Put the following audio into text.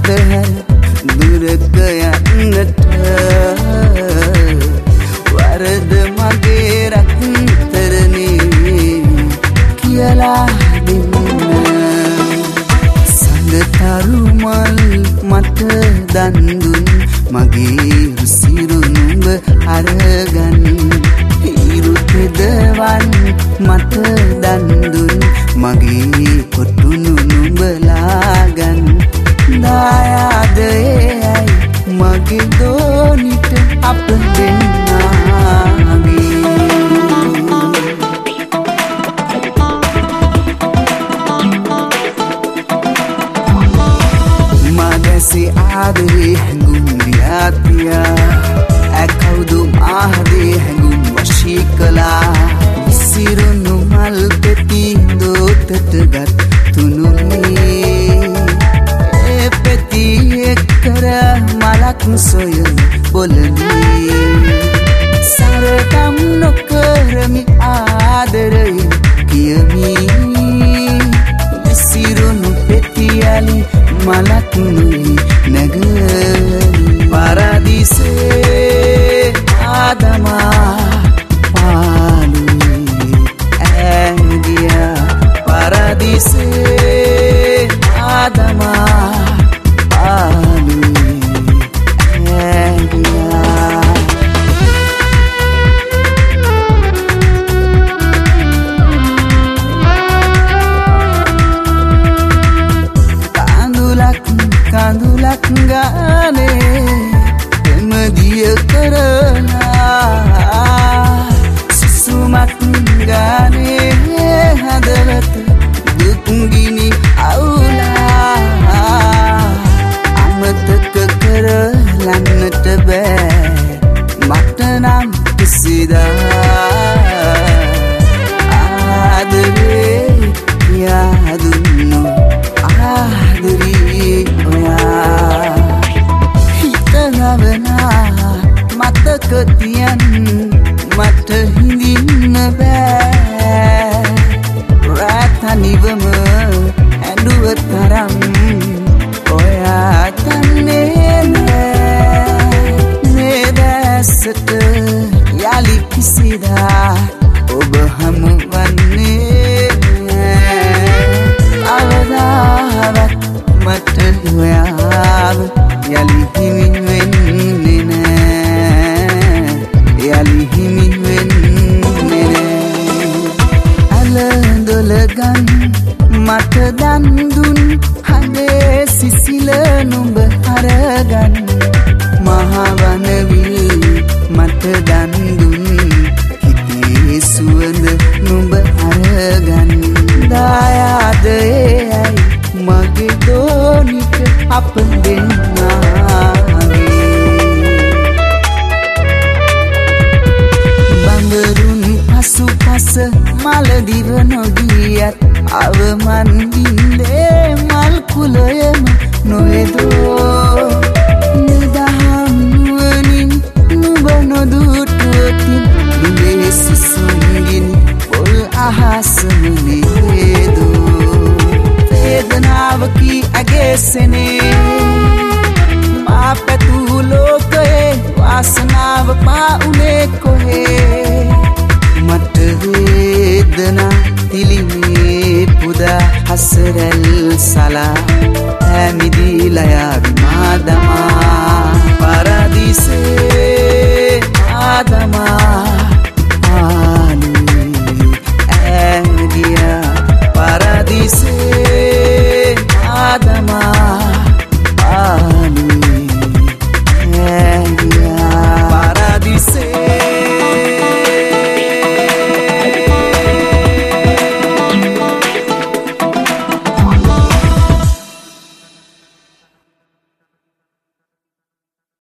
හැර දුරක යන්නට වරද මගේ රත්තරනේ කියලා දෙන්න සඳතරු මල් මට දන් දුන් මගේ රුසිරු නුඹ අරගන්න හිරු තෙදවන් මට දන් දුන් මගේ කොටුණු නුඹලාගන් දායාදයයි මගේ දෝනිට අප දෙන්නාගේ මගැසි ආදරේ හැඟුම් දියාතියා ඇකවුදු මාහදේ හැඟුම් වශී කළා විසිරුණු මල් පෙති දෝතට ගත් තුනුනේ ඒ පෙති එක්කර මලක් සොයන බොලනේ සරකම් නොකරමි ආදරයෙන් කියමි විසිරුණු පෙති ඇලි මලක් නුයි නැගනි පරදිසේ ආදමා පාලුයි ඇගියා පරදිසේ ආදමා පාලුයි ඇගියා කඳුලක් ගානේ එමදිය කරලා සුසුමක් ගානේ හදවත දුක්ගිනි අවුලා අමතක කරලන්නට බෑ මට නම් කිසිදා ආදරේ යාදුන්නු ආදරී ඔයා හිතනවනා මතක තියන් මට හිඳින්න බෑ රාතනිවම ඇඬුව තරම් ඔයා දන්නේ නෑ නේදැසට යලි කිසිදා ඔබ හමුවන්නේ අවදාවත් මට ඔයාව යලි හිමි වෙන්නේ නෑ යලි හිමි වෙන්නේ නෑ අලඳොලගන් මට දන් දුන් හදේ සිසිල නුඹ අරගන් මහවනවිල් මට දන් දුන් හිතේ සුවඳ නුඹ අරගන් දායාදයයි මගේ දෝනිට අප දෙන්නාගේ බඳරුන් පසු පස මලදිව නොගියත් අවමන් දින්දේ මල් කුලයම නොවේදෝ නිදහම් නුවනින් නුඹ නොදුටුවතින් නුඹේ සිසුන්ගිනි පොල් අහසම නේදෝ වේදනාවකි ඇගෙසනේ මා පැතු ලෝකයේ වාසනාව පා උනේ කොහේ මට වේදනා තිලිමේ පුදා හසරැල් සලා ඇමිදිලා යාවි මාදමා පරදිසේ ආදමා